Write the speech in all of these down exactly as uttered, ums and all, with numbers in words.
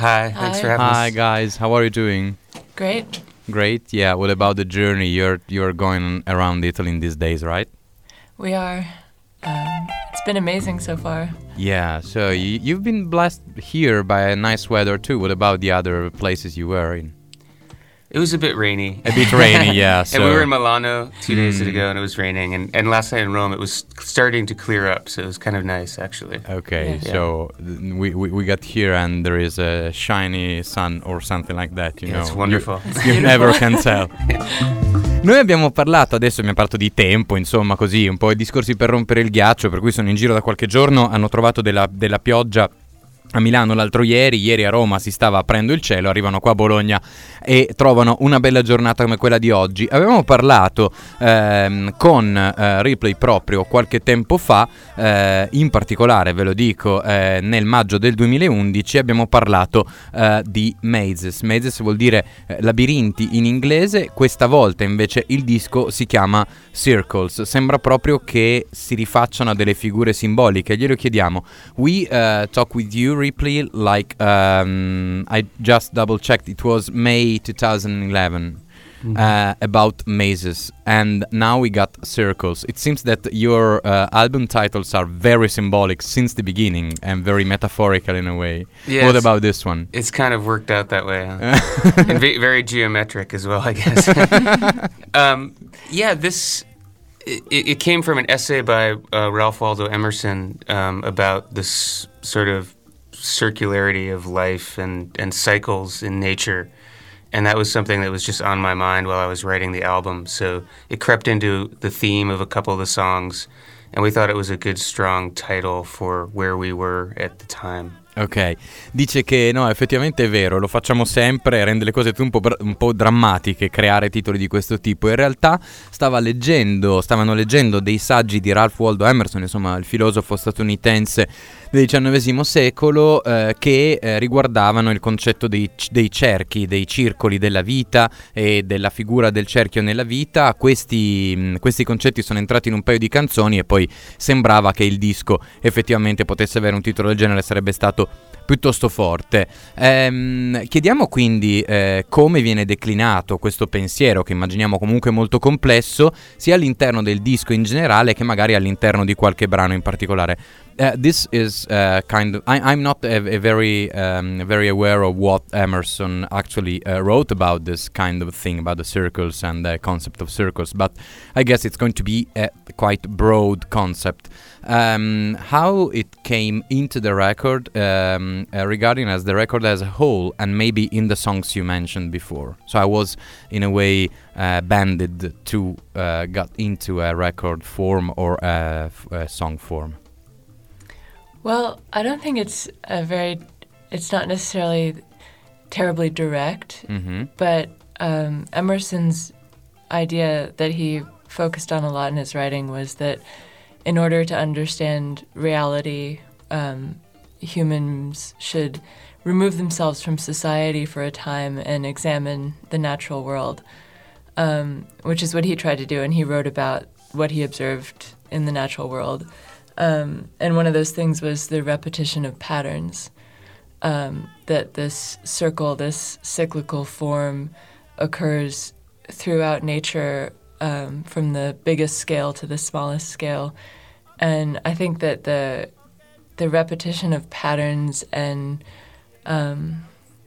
Hi, Hi. thanks for having Hi us. guys, how are you doing? Great. Great. Yeah. What about the journey? You're you're going around Italy in these days, right? We are. Um, it's been amazing so far. Yeah. So you, you've been blessed here by a nice weather too. What about the other places you were in? It was a bit rainy. A bit rainy, yeah. So and we were in Milano two days Mm. ago, and it was raining. And, and last night in Rome, it was starting to clear up, so it was kind of nice, actually. Okay, Yeah. so th- we, we we got here and there is a shiny sun or something like that, you Yeah, know. it's wonderful. You, you never can tell. Noi abbiamo parlato, adesso abbiamo parlato di tempo, insomma, così, un po' i discorsi per rompere il ghiaccio, per cui sono in giro da qualche giorno, hanno trovato della, della pioggia a Milano l'altro ieri, ieri a Roma si stava aprendo il cielo, arrivano qua a Bologna e trovano una bella giornata come quella di oggi. Avevamo parlato ehm, con eh, Ripley proprio qualche tempo fa, eh, in particolare ve lo dico, eh, nel maggio del duemilaundici abbiamo parlato eh, di mazes. Mazes vuol dire eh, labirinti in inglese, questa volta invece il disco si chiama Circles, sembra proprio che si rifacciano a delle figure simboliche. Glielo chiediamo. We uh, talk with you Ripley, like um, I just double checked, it was May twenty eleven, Mhm. uh, about mazes, and now we got circles. It seems that your uh, album titles are very symbolic since the beginning and very metaphorical in a way. Yeah, What it's- about this one? It's kind of worked out that way, huh? and ve- very geometric as well, I guess. um, yeah, this it, it came from an essay by uh, Ralph Waldo Emerson um, about this sort of circularity of life and, and cycles in nature. And that was something that was just on my mind while I was writing the album. So it crept into the theme of a couple of the songs, and we thought it was a good, strong title for where we were at the time. Ok, dice che no, effettivamente è vero, lo facciamo sempre, rende le cose un po', br- un po' drammatiche creare titoli di questo tipo. In realtà stava leggendo, stavano leggendo dei saggi di Ralph Waldo Emerson, insomma il filosofo statunitense del diciannovesimo secolo, eh, che eh, riguardavano il concetto dei, c- dei cerchi, dei circoli della vita e della figura del cerchio nella vita. Questi, mh, questi concetti sono entrati in un paio di canzoni e poi sembrava che il disco effettivamente potesse avere un titolo del genere, sarebbe stato piuttosto forte. Ehm, chiediamo quindi eh, come viene declinato questo pensiero, che immaginiamo comunque molto complesso, sia all'interno del disco in generale che magari all'interno di qualche brano in particolare. Uh, this is uh, kind of I, I'm not a, a very um, very aware of what Emerson actually uh, wrote about this kind of thing, about the circles and the concept of circles, but I guess it's going to be a quite broad concept. Um, how it came into the record, um, uh, regarding as the record as a whole, and maybe in the songs you mentioned before. So I was in a way uh, banded to uh, got into a record form or a, f- a song form. Well, I don't think it's a very, it's not necessarily terribly direct, Mm-hmm. but um, Emerson's idea that he focused on a lot in his writing was that in order to understand reality, um, humans should remove themselves from society for a time and examine the natural world, um, which is what he tried to do, and he wrote about what he observed in the natural world. Um, and one of those things was the repetition of patterns, um, that this circle, this cyclical form occurs throughout nature, um, from the biggest scale to the smallest scale. And I think that the the repetition of patterns and um,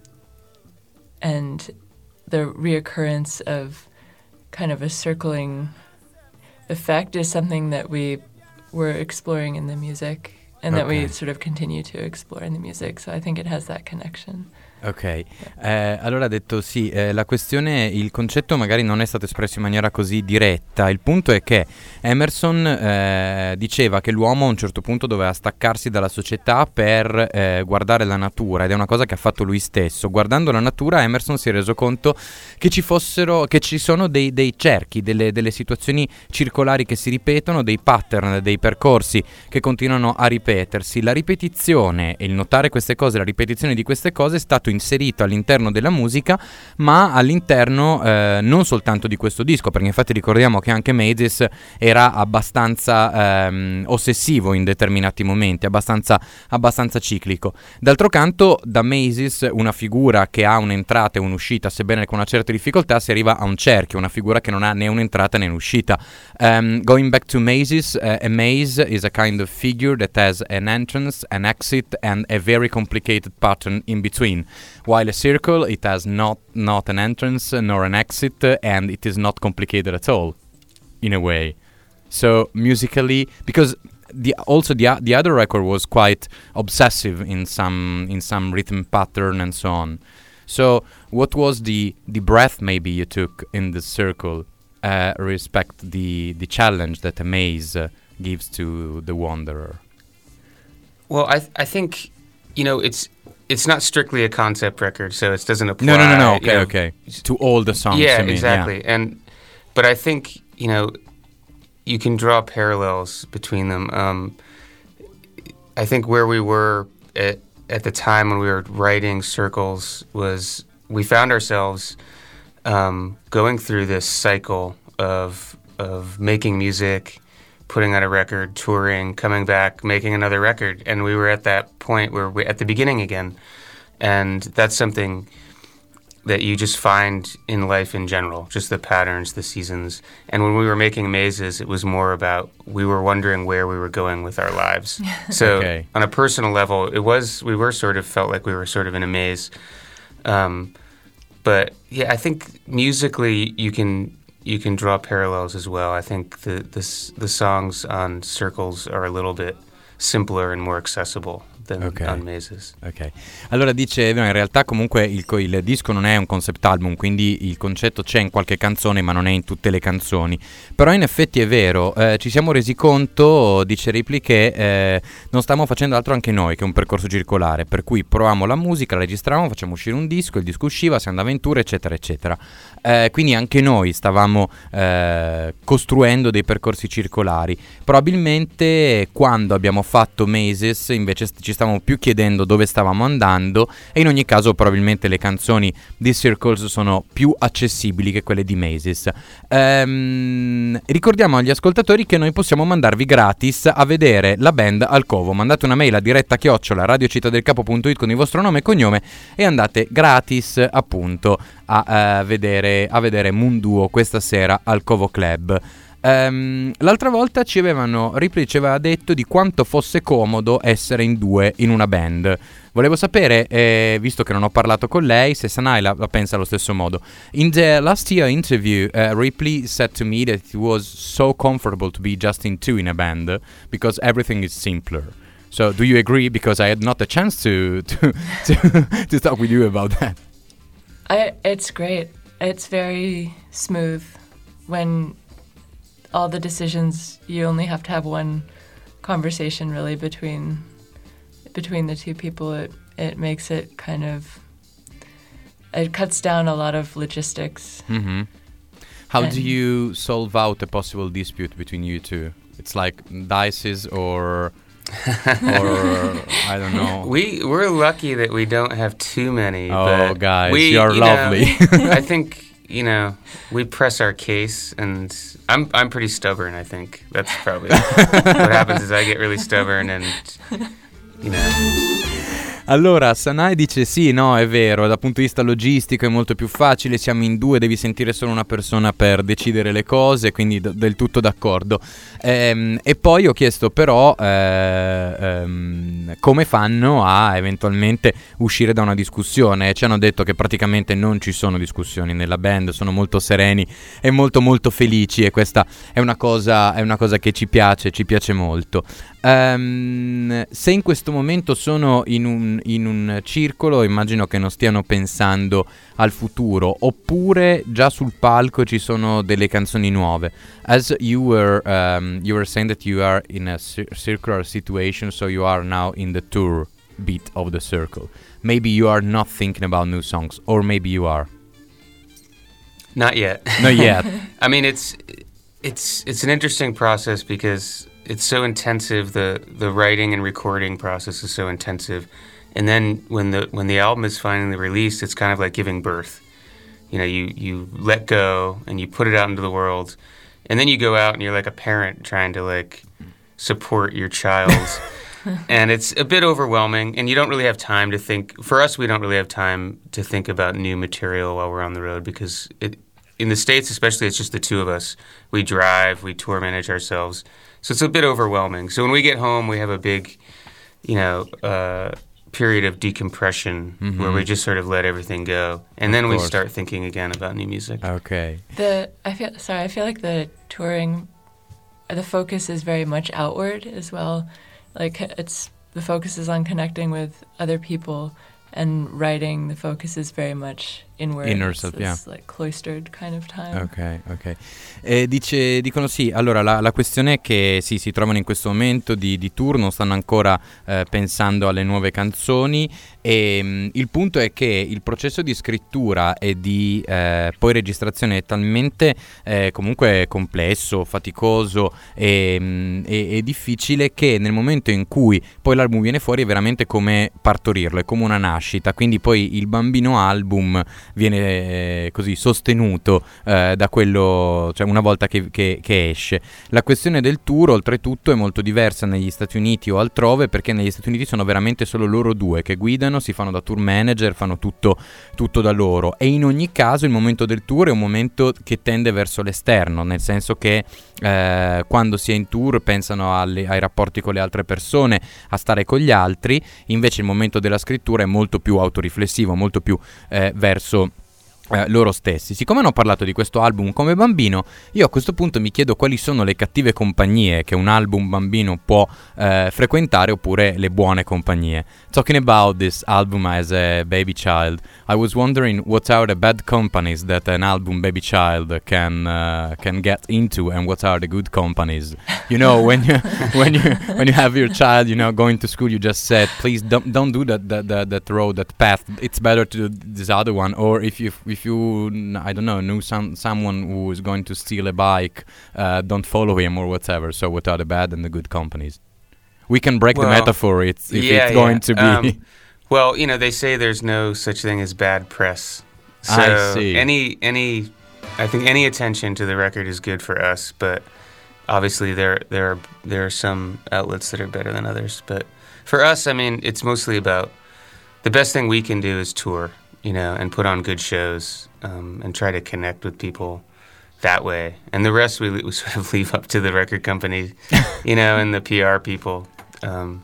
and the reoccurrence of kind of a circling effect is something that we were exploring in the music, and that we Okay. sort of continue to explore in the music. So I think it has that connection. Ok, eh, allora ha detto sì, eh, la questione, il concetto magari non è stato espresso in maniera così diretta, il punto è che Emerson eh, diceva che l'uomo a un certo punto doveva staccarsi dalla società per eh, guardare la natura, ed è una cosa che ha fatto lui stesso. Guardando la natura Emerson si è reso conto che ci fossero, che ci sono dei, dei cerchi, delle, delle situazioni circolari che si ripetono, dei pattern, dei percorsi che continuano a ripetersi. La ripetizione e il notare queste cose, la ripetizione di queste cose è stato inserito all'interno della musica, ma all'interno eh, non soltanto di questo disco, perché infatti ricordiamo che anche Mazes era abbastanza ehm, ossessivo in determinati momenti, abbastanza, abbastanza ciclico. D'altro canto, da Mazes, una figura che ha un'entrata e un'uscita, sebbene con una certa difficoltà, si arriva a un cerchio, una figura che non ha né un'entrata né un'uscita. Um, going back to mazes, uh, a maze is a kind of figure that has an entrance, an exit, and a very complicated pattern in between. While a circle, it has not, not an entrance nor an exit, uh, and it is not complicated at all, in a way. So musically, because the also the the other record was quite obsessive in some in some rhythm pattern and so on. So what was the the breath maybe you took in the circle? Uh, respect the the challenge that a maze uh, gives to the wanderer. Well, I th- I think, you know, it's it's not strictly a concept record, so it doesn't apply. No, no, no, no. Okay, you know, okay. To all the songs. Yeah, I mean, exactly. Yeah. And but I think, you know, you can draw parallels between them. Um, I think where we were at at the time when we were writing Circles was we found ourselves Um, going through this cycle of of making music, putting out a record, touring, coming back, making another record, and we were at that point where we're at the beginning again, and that's something that you just find in life in general, just the patterns, the seasons. And when we were making Mazes, it was more about we were wondering where we were going with our lives. So Okay. on a personal level, it was we were sort of felt like we were sort of in a maze. Um, But yeah, I think musically you can you can draw parallels as well. I think the the the songs on Circles are a little bit simpler and more accessible than Okay. on Mazes. Ok, allora dice, no, in realtà comunque il, co- il disco non è un concept album, quindi il concetto c'è in qualche canzone ma non è in tutte le canzoni, però in effetti è vero, eh, ci siamo resi conto, dice Ripley, che eh, non stavamo facendo altro anche noi che un percorso circolare, per cui provavamo la musica, la registravamo, facciamo uscire un disco, il disco usciva, si andava in tour, eccetera eccetera, eh, quindi anche noi stavamo eh, costruendo dei percorsi circolari. Probabilmente quando abbiamo fatto Mazes invece ci stavamo più chiedendo dove stavamo andando, e in ogni caso probabilmente le canzoni di Circles sono più accessibili che quelle di Mazes. Ehm, ricordiamo agli ascoltatori che noi possiamo mandarvi gratis a vedere la band al Covo. Mandate una mail a diretta chiocciola radiocittadelcapo punto it con il vostro nome e cognome e andate gratis appunto a, uh, vedere, a vedere Moonduo questa sera al Covo Club. Um, l'altra volta ci avevano, Ripley ci aveva detto di quanto fosse comodo essere in due in una band. Volevo sapere, eh, visto che non ho parlato con lei, se Sanai la, la pensa allo stesso modo. In the last year interview, uh, Ripley said to me that it was so comfortable to be just in two in a band because everything is simpler. So do you agree? Because I had not a chance to to to, to talk with you about that. I, it's great. It's very smooth when all the decisions, you only have to have one conversation really between between the two people. It it makes it kind of, it cuts down a lot of logistics. Mm-hmm. How And do you solve out a possible dispute between you two? It's like dices or or I don't know. We we're lucky that we don't have too many. Oh, but guys, we, you're you know, lovely. I think, you know, we press our case, and I'm I'm pretty stubborn. I think that's probably what happens is I get really stubborn, and you know. Allora, Sanai dice sì, no, è vero, dal punto di vista logistico è molto più facile, siamo in due, devi sentire solo una persona per decidere le cose, quindi d- del tutto d'accordo. Ehm, e poi ho chiesto però eh, ehm, come fanno a eventualmente uscire da una discussione, ci hanno detto che praticamente non ci sono discussioni nella band, sono molto sereni e molto molto felici, e questa è una cosa, è una cosa che ci piace, ci piace molto. Um, se in questo momento sono in un, in un circolo, immagino che non stiano pensando al futuro, oppure già sul palco ci sono delle canzoni nuove. As you were um, you were saying that you are in a cir- circular situation, so you are now in the tour beat of the circle. Maybe you are not thinking about new songs, or maybe you are. Not yet. Not yet. I mean, it's it's it's an interesting process because it's so intensive. The the writing and recording process is so intensive, And then when the when the album is finally released, it's kind of like giving birth. You know, you, you let go and you put it out into the world, and then you go out and you're like a parent trying to like support your child. And it's a bit overwhelming, and you don't really have time to think. For us, we don't really have time to think about new material while we're on the road, because it, in the States especially, it's just the two of us. We drive, we tour manage ourselves. So it's a bit overwhelming. So when we get home, we have a big, you know, uh, period of decompression mm-hmm. where we just sort of let everything go. And then we start thinking again about new music. Okay. The I feel sorry, I feel like the touring, the focus is very much outward as well. Like it's the focus is on connecting with other people, and writing, the focus is very much inward. Inner self, yeah. It's like cloistered kind of time. Ok, ok. Eh, dice, dicono sì, allora la, la questione è che sì, si trovano in questo momento di, di tour, non stanno ancora eh, pensando alle nuove canzoni, e mh, il punto è che il processo di scrittura e di eh, poi registrazione è talmente eh, comunque complesso, faticoso e, mh, e, e difficile, che nel momento in cui poi l'album viene fuori è veramente come partorirlo, è come una nascita, quindi poi il bambino album viene eh, così sostenuto eh, da quello, cioè una volta che, che, che esce. La questione del tour oltretutto è molto diversa negli Stati Uniti o altrove, perché negli Stati Uniti sono veramente solo loro due che guidano, si fanno da tour manager, fanno tutto, tutto da loro, e in ogni caso il momento del tour è un momento che tende verso l'esterno, nel senso che eh, quando si è in tour pensano alle, ai rapporti con le altre persone, a stare con gli altri, invece il momento della scrittura è molto più autoriflessivo, molto più eh, verso Eh, loro stessi. Siccome hanno parlato di questo album come bambino, io a questo punto mi chiedo quali sono le cattive compagnie che un album bambino può eh, frequentare, oppure le buone compagnie. Talking about this album as a baby child, I was wondering what are the bad companies that an album baby child can uh, can get into, and what are the good companies. You know, when you when you when you have your child, you know, going to school, you just said, please don't don't do that that that, that road, that path. It's better to do this other one. Or if you if you I don't know knew some someone who is going to steal a bike, uh, don't follow him or whatever. So what are the bad and the good companies? We can break well, the metaphor. It's if yeah, it's going yeah. to be. Um, well, you know, they say there's no such thing as bad press. So I see. any any I think any attention to the record is good for us, but obviously there there are there are some outlets that are better than others. But for us, I mean, it's mostly about the best thing we can do is tour, you know, and put on good shows, um, and try to connect with people that way. And the rest we, we sort of leave up to the record company, you know, and the P R people. Um,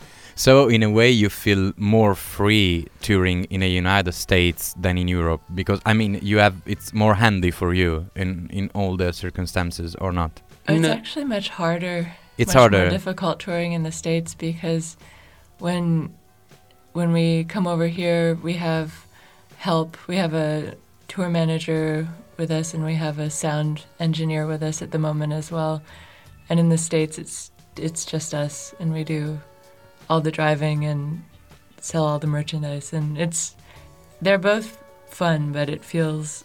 So in a way you feel more free touring in the United States than in Europe, because I mean you have it's more handy for you in, in all the circumstances, or not? It's No. actually much harder. It's much harder. more difficult touring in the States, because when when we come over here, we have help. We have a tour manager with us, and we have a sound engineer with us at the moment as well. And in the States, it's it's just us, and we do all the driving and sell all the merchandise, and it's they're both fun, but it feels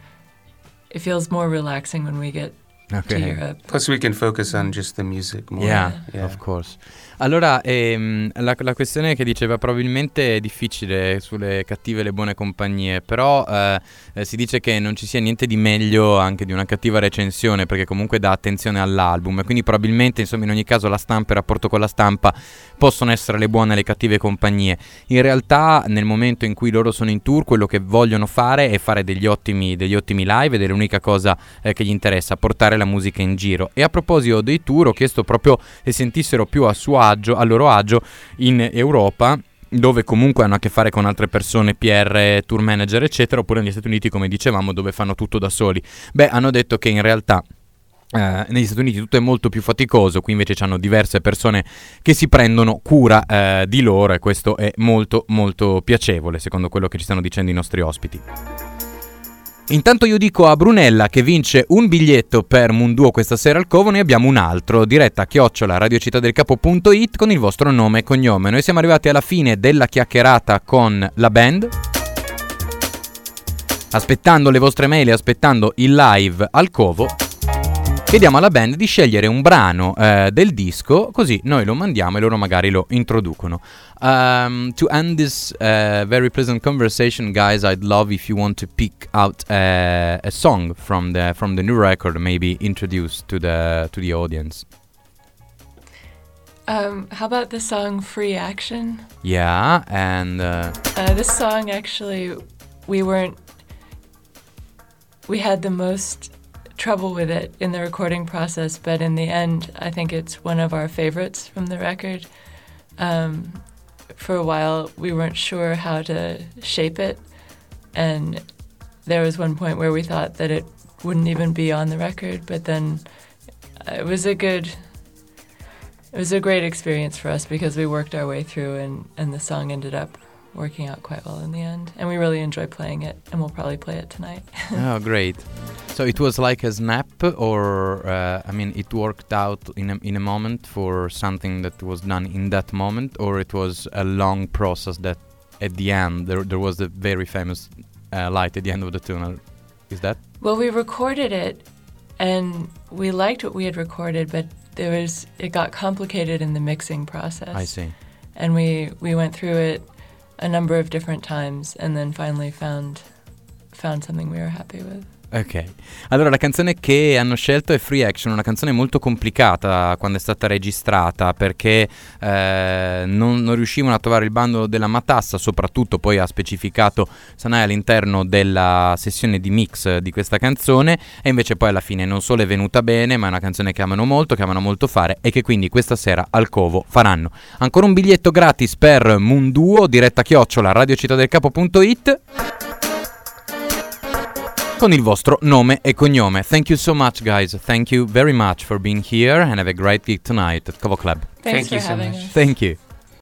it feels more relaxing when we get Okay. to Europe. plus we can focus on just the music more. Yeah, Yeah. of course. Allora, ehm, la, la questione che diceva, probabilmente è difficile sulle cattive e le buone compagnie, però eh, eh, si dice che non ci sia niente di meglio anche di una cattiva recensione, perché comunque dà attenzione all'album, e quindi probabilmente, insomma, in ogni caso la stampa e il rapporto con la stampa possono essere le buone e le cattive compagnie. In realtà nel momento in cui loro sono in tour, quello che vogliono fare è fare degli ottimi, degli ottimi live, ed è l'unica cosa eh, che gli interessa, portare la musica in giro. E a proposito dei tour, ho chiesto proprio se sentissero più a suo agio, a loro agio in Europa, dove comunque hanno a che fare con altre persone, P R, tour manager eccetera, oppure negli Stati Uniti, come dicevamo, dove fanno tutto da soli. Beh, hanno detto che in realtà Uh, negli Stati Uniti tutto è molto più faticoso, qui invece c'hanno diverse persone che si prendono cura uh, di loro, e questo è molto molto piacevole, secondo quello che ci stanno dicendo i nostri ospiti. Intanto io dico a Brunella che vince un biglietto per Munduo questa sera al Covo, ne abbiamo un altro, diretta chiocciola radiocittadelcapo.it con il vostro nome e cognome. Noi siamo arrivati alla fine della chiacchierata con la band, aspettando le vostre mail e aspettando il live al Covo. chiediamo alla band di scegliere un brano eh, del disco, così noi lo mandiamo e loro magari lo introducono. Um, to end this uh, very pleasant conversation, guys, I'd love if you want to pick out uh, a song from the from the new record, maybe introduce to the to the audience. Um, how about the song Free Action? Yeah, and uh, Uh, this song, actually, we weren't... We had the most trouble with it in the recording process, but in the end, I think it's one of our favorites from the record. Um, for a while, we weren't sure how to shape it, and there was one point where we thought that it wouldn't even be on the record, but then it was a good... It was a great experience for us because we worked our way through and, and the song ended up working out quite well in the end. And we really enjoy playing it, and we'll probably play it tonight. Oh, great. So it was like a snap, or, uh, I mean, it worked out in a, in a moment for something that was done in that moment, or it was a long process that at the end there, there was a very famous uh, light at the end of the tunnel. Is that? Well, we recorded it, and we liked what we had recorded, but there was it got complicated in the mixing process. I see. And we, we went through it a number of different times and then finally found found something we were happy with. Ok, allora la canzone che hanno scelto è Free Action, una canzone molto complicata quando è stata registrata perché eh, non, non riuscivano a trovare il bandolo della matassa, soprattutto poi ha specificato Sanai all'interno della sessione di mix di questa canzone, e invece poi alla fine non solo è venuta bene, ma è una canzone che amano molto, che amano molto fare e che quindi questa sera al Covo faranno. Ancora un biglietto gratis per Moonduo, diretta chiocciola radiocittadelcapo.it con il vostro nome e cognome. Thank you so much, guys. Thank you very much for being here and have a great gig tonight at Covo Club. Thanks Thank for you so having much. us. Thank you.